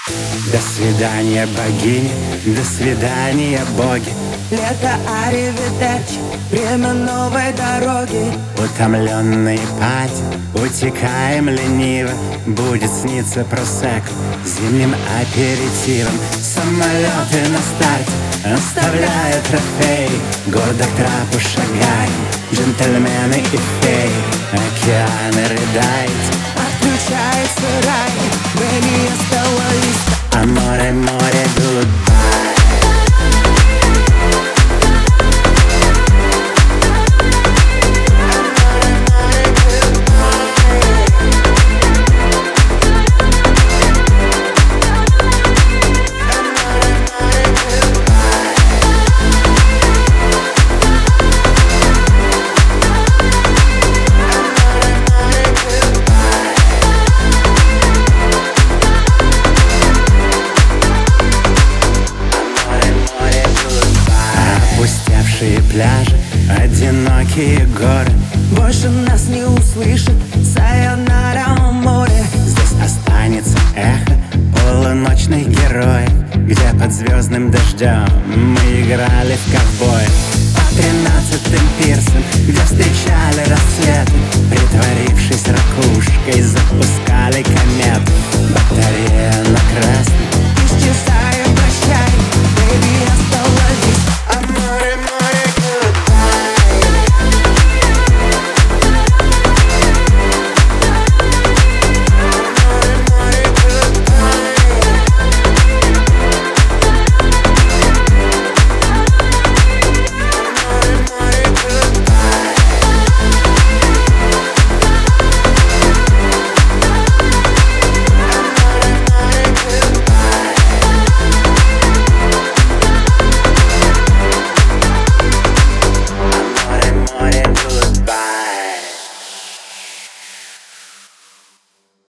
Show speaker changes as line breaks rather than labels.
До свидания, богини, до свидания, боги.
Лето, аривидерчи, время новой дороги.
Утомленные пати, утекаем лениво. Будет сниться просек зимним аперитивом. Самолеты на старте оставляют трофеи. Гордо к трапу шагаем, джентльмены и феи. Океаны рыдают,
Отключается рай, время стало листа.
а море, море, goodbye. Опустевшие пляжи, одинокие горы.
Больше нас не услышит сайонара море.
Здесь останется эхо полуночных героев, где под звездным дождем мы играли в ковбоев. По 13-м пирсам, где встречали рассветы, притворившись ракушкой, запускали кометы.